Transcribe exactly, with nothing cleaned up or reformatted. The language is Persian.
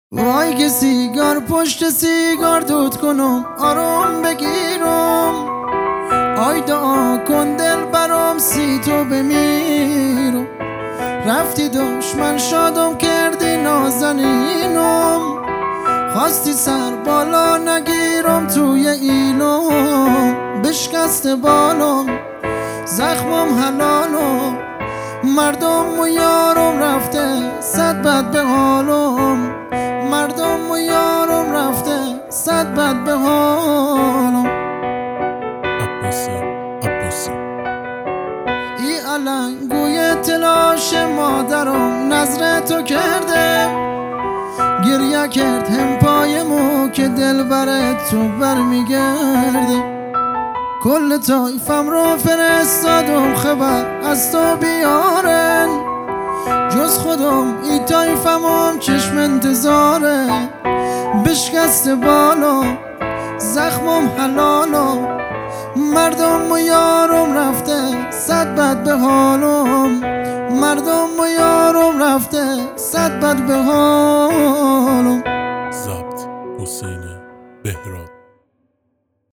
وای که سیگار پشت سیگار دود کنم آروم بگیرم، آی دعا کن دل برام سی تو بمیرم. رفتی دشمن شادم کردی نازنینم، خواستی سر بالا نگیرم توی ایلم. بشکست بالم زخمم حلالم، مردم و یارم رفته صد بد به حالم. مردم و یارم رفته صد بد به حالم. عباسی عباسی ای علنگوی تلاش مادرم نظر تو کرده، گریه کرد هم پایمو که دل برت تو برمیگرده. کل طایفم رو فرستادم خبر از تو بیارن، جز خودم ای طایفمم چشم انتظاره. بشکست بالا زخمم حلالم، مردم و یارم رفته صد بد به حالم. مردم و یارم رفته صد بد به حالم. ضبط حسین بهراد.